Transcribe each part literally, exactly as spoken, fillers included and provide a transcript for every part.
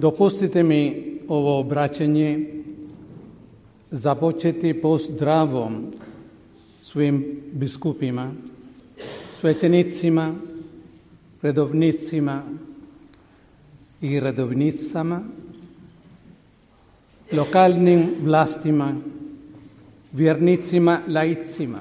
Dopustite mi ovo obraćanje započeti pozdravom svim biskupima, svećenicima, redovnicima i redovnicama, lokalnim vlastima, vjernicima, laicima,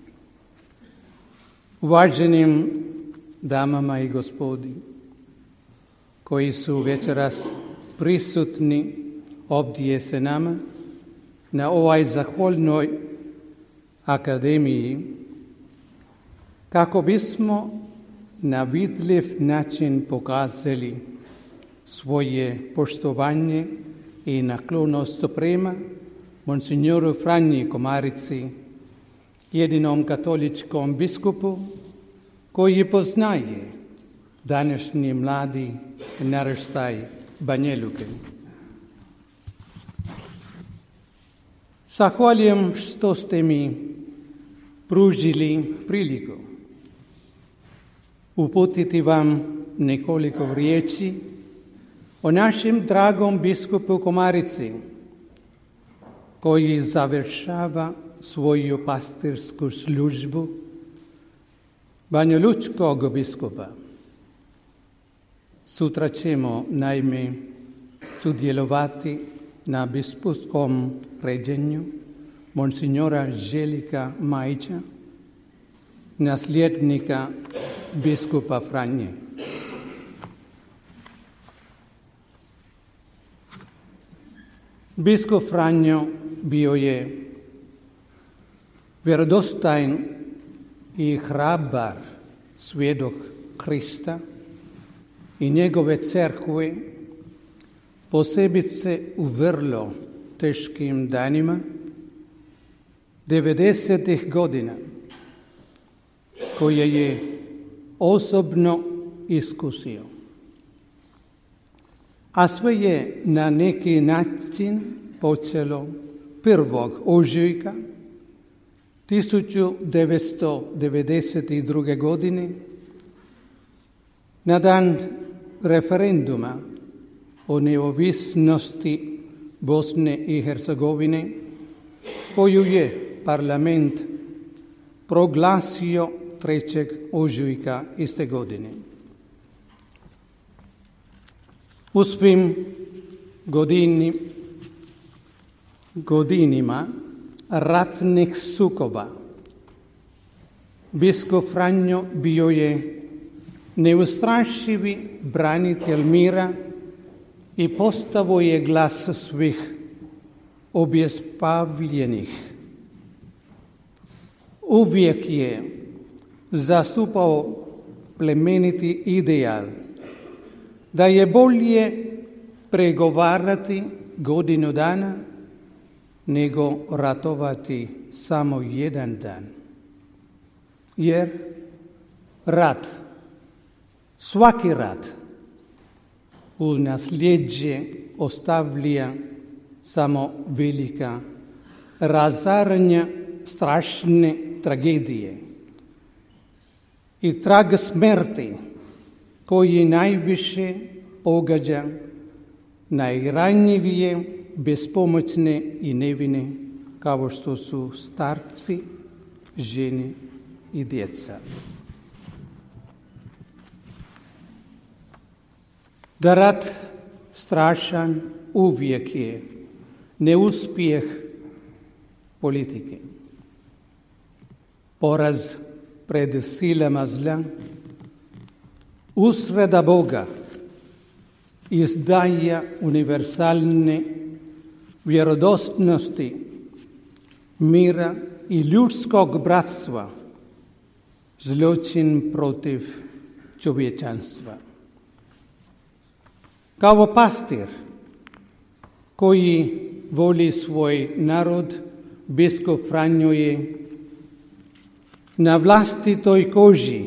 uvaženim damama i gospodi koji su večeras prisutni ovdje se nama na ovoj zahvalnoj akademiji, kako bismo na vidljiv način pokazali svoje poštovanje i naklonost prema monsignoru Franji Komarici, jedinom katoličkom biskupu koji poznaje današnji mladi naraštaj Banja Luke. Zahvaljujem što ste mi pružili priliku uputiti vam nekoliko riječi o našem dragom biskupu Komarici, koji završava svoju pastirsku službu banjalučkog biskupa. Sutra ćemo naime sudjelovati na biskupskom ređenju monsignora Željka Majića, nasljednika biskupa Franje. Biskup Franjo bio je vjerodostojan i hrabar svjedok Krista i njegove crkve, posebice u vrlo teškim danima devedesetih godina, koje je osobno iskusio. A sve je na neki način počelo prvog ožujka tisuću devetsto devedeset druge. godine na dan referenduma o neovisnosti Bosne i Hercegovine, koju je parlament proglasio trećeg ožujka iste godine. U svim godini, godinima ratnih sukoba biskup Franjo bio je neustrašivi branitelj mira i postavo je glas svih obespavljenih. Uvijek je zastupao plemeniti ideal da je bolje pregovarati godinu dana nego ratovati samo jedan dan. Jer rat, svaki rat, u nasljeđe ostavlja samo velika razaranja, strašne tragedije i trag smrti koji najviše pogađa najranjivije, bespomoćne i nevine, kao što su starci, žene i djeca. Da rat strašan uvijek je neuspjeh politike. Poraz pred silama zla, usreda Boga, izdaja univerzalne vjerodostojnosti, mira i ljudskog bratstva, zločin protiv čovječanstva. Kao pastir koji voli svoj narod, biskup Franjo je na vlastitoj koži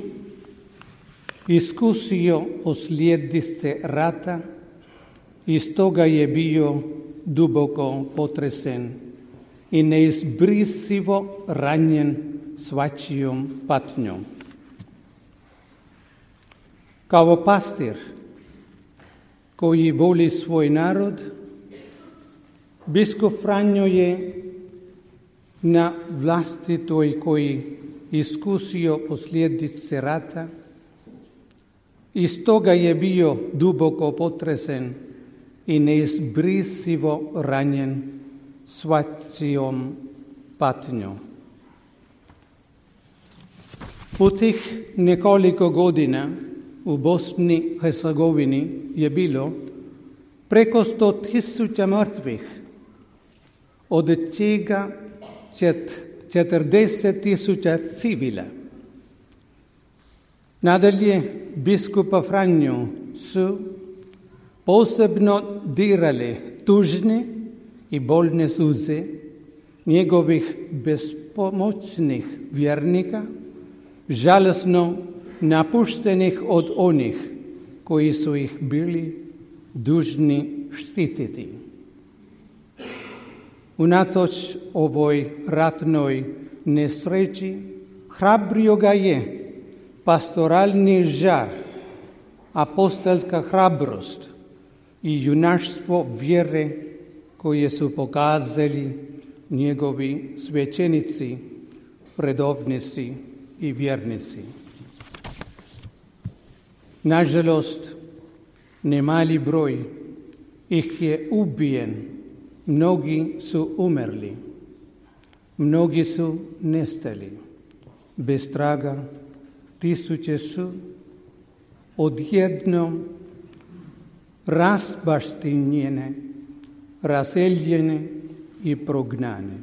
iskusio posljedice rata i stoga je bio duboko potresen i neizbrisivo ranjen svačijom patnjom. Kao pastir koji voli svoj narod, biskup Franjo je na vlastitoj koji iskusio posljedice rata i stoga je bio duboko potresen i neizbrisivo ranjen svačijom patnjom. U tih nekoliko godina u Bosni i Hercegovini je bilo preko sto tisuća mrtvih, od čega četrdeset tisuća civila. Nadalje, biskupa Franju su posebno dirale tužne i bolne suze njegovih bespomoćnih vjernika, žalosno napuštenih od onih koji su ih bili dužni štititi. Unatoč ovoj ratnoj nesreći hrabrio ga je pastoralni žar, apostolska hrabrost i junaštvo vjere koje su pokazali njegovi svećenici, redovnici i vjernici. Nažalost, nemali broj ih je ubijen, mnogi su umrli, mnogi su nestali. Bez traga tisuće su odjednom razbaštinjene, raseljene i prognane.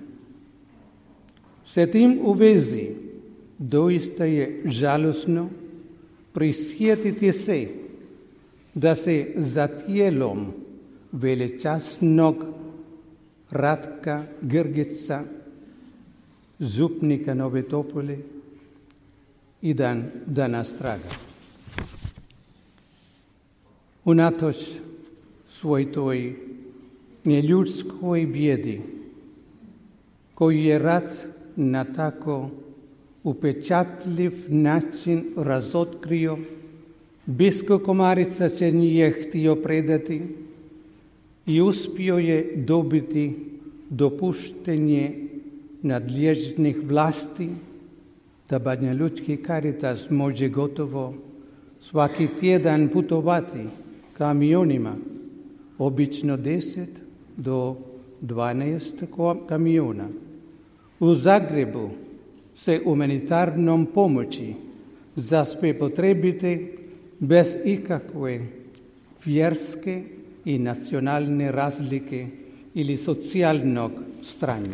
S tim u vezi doista je žalosno prisjetiti se da se za tijelom velečasnog Ratka Grgića, župnika Nove Topole, i dan danas traga. Unatoč svoj toj neljudskoj bijedi, koji je rat na tako upečatljiv način razotkrio, biskup Komarica se nije htio predati i uspio je dobiti dopuštenje nadležnih vlasti da Banjalučki Caritas može gotovo svaki tjedan putovati kamionima, obično deset do dvanaest kamiona. U Zagrebu se humanitarnom pomoći za sve potrebite bez ikakve vjerske i nacionalne razlike ili socijalnog stranja.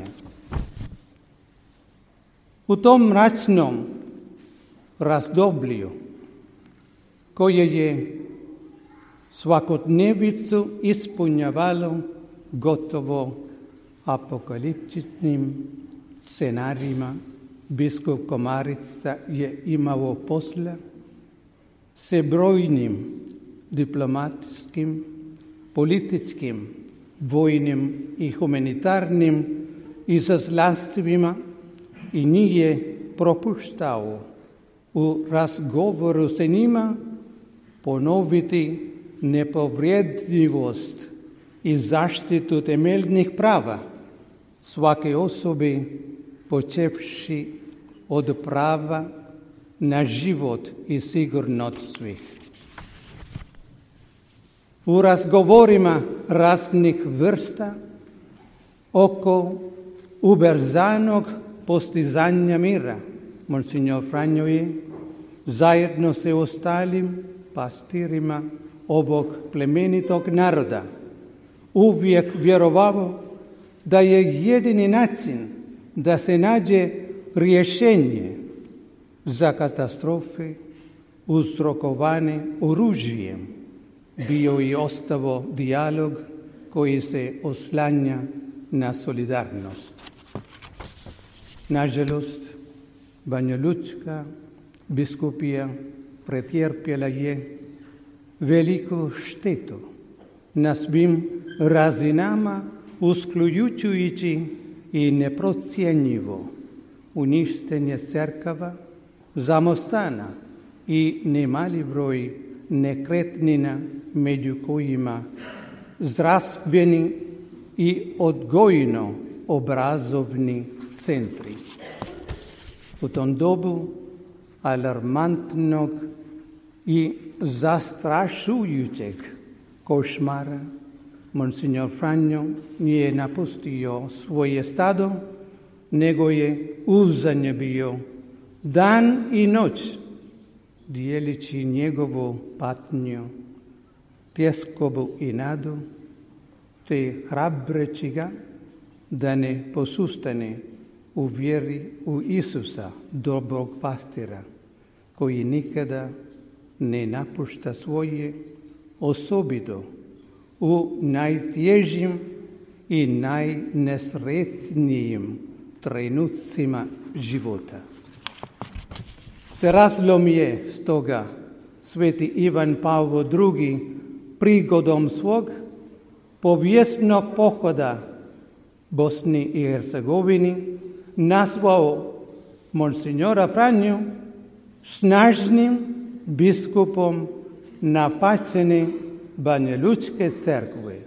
U tom mračnom razdoblju koje je svakodnevicu ispunjavalo gotovo apokaliptičnim scenarijima, biskup Komarica je imao posla se brojnim diplomatskim, političkim, vojnim i humanitarnim izaslanstvima i nije propuštao u razgovoru s njima ponoviti nepovredljivost i zaštitu temeljnih prava svake osobe, počevši od prava na život i sigurnost svih. U razgovorima raznih vrsta oko ubrzanog postizanja mira, monsignor Franjo je zajedno s ostalim pastirima ovog plemenitog naroda uvijek vjerovao da je jedini način da se nađe rješenje za katastrofe uzrokovane oružjem bio i ostavo dijalog koji se oslanja na solidarnost. Nažalost, Banjalučka biskupija pretrpjela je veliku štetu na svim razinama, uključujući i neprocjenjivo uništenje crkava, samostana i nemali broj nekretnina među kojima zdravstveni i odgojno-obrazovni centri. U tom dobu alarmantnog i zastrašujućeg košmara Monsignor Franjo nije napustio svoje stado, nego je uzanje bio dan i noć, dijelići njegovu patnju, tjeskobu i nadu, te hrabreći ga da ne posustane u vjeri u Isusa, dobrog pastira, koji nikada ne napušta svoje, osobito u najtježim i najnesretnijim trenucima života. Se razlom je stoga sveti Ivan Pavao drugi prigodom svog povijesnog pohoda Bosni i Hercegovini nazvao Monsignora Franju snažnim biskupom napaćene Banjalučke crkve.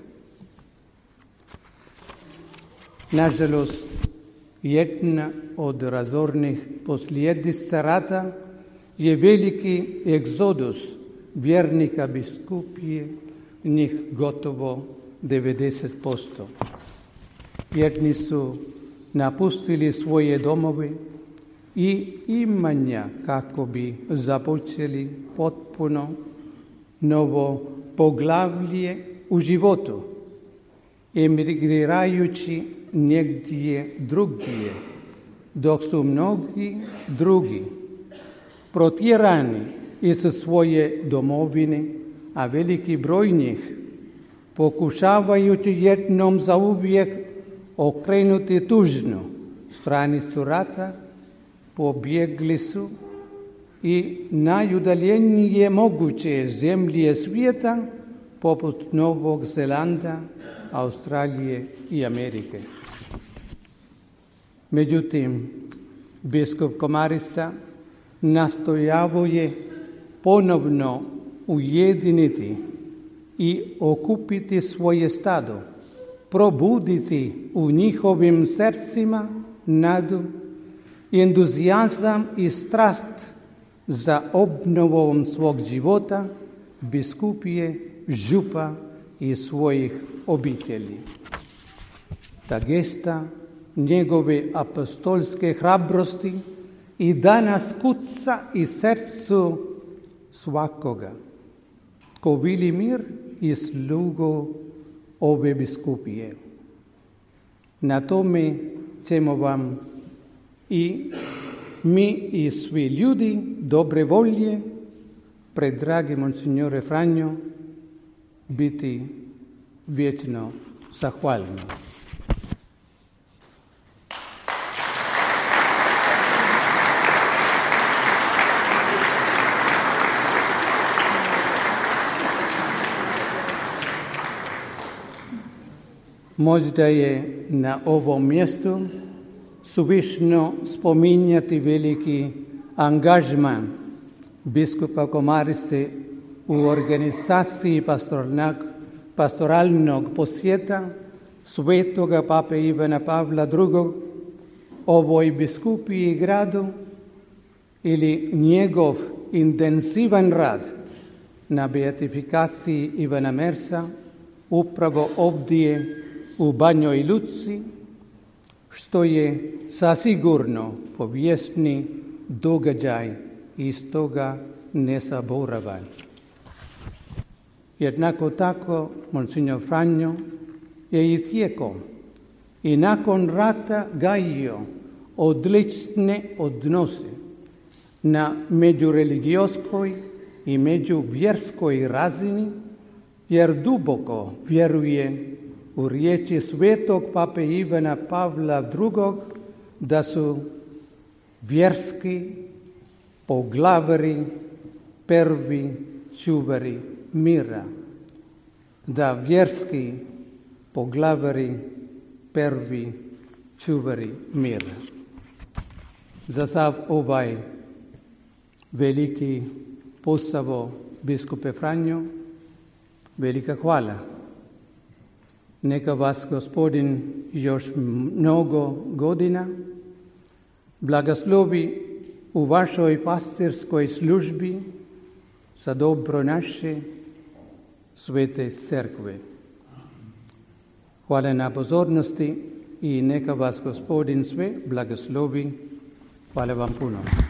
Nažalost, jedna od razornih posljedica rata je veliki egzodus vjernika biskupije, njih gotovo devedeset posto. Jedni su napustili svoje domove i imanja kako bi započeli potpuno novo poglavlje u životu, emigrirajući negdje drugdje, dok su mnogi drugi protjerani iz svoje domovine, a veliki broj njih pokušavajući jednom zauvijek okrenuti tužnu stranicu rata, pobjegli su i najudaljenije moguće zemlje svijeta poput Novog Zelanda, Australije i Amerike. Međutim, biskup Komarica nastojavao je ponovno ujediniti i okupiti svoje stado, probuditi u njihovim srcima nadu, entuzijazam i strast za obnovom svog života, biskupije, župa i svojih obitelji. Ta gesta njegove apostolske hrabrosti i danas kuca i srcu svakoga tko vili mir i slugu ove biskupije. Na tome ćemo vam i mi i svi ljudi dobre volje pred dragi Monsignore Franjo biti vječno zahvalni. Možda je na ovom mjestu suvišno spominjati veliki angažman biskupa Komarice u organizaciji pastoralnog posjeta svetoga pape Ivana Pavla drugog ovoj biskupiji i gradu ili njegov intenzivan rad na beatifikaciji Ivana Mersa upravo ovdje u Banjoj Luci, što je zasigurno povijesni događaj i stoga nezaboravan. Jednako tako, Monsignor Franjo je i tijekom i nakon rata gajio odlične odnose na međureligijskoj i međuvjerskoj razini, jer duboko vjeruje u riječi svetog pape Ivana Pavla drugog da su vjerski poglavari prvi čuvari mira, da vjerski poglavari prvi čuvari mira. Za sav ovaj veliki posao biskupe Franjo, velika hvala. Neka vas Gospodin još mnogo godina blagoslovi u vašoj pastirskoj službi za dobro naše svete crkve. Hvala na pozornosti i neka vas Gospodin sve blagoslovi. Hvala vam puno.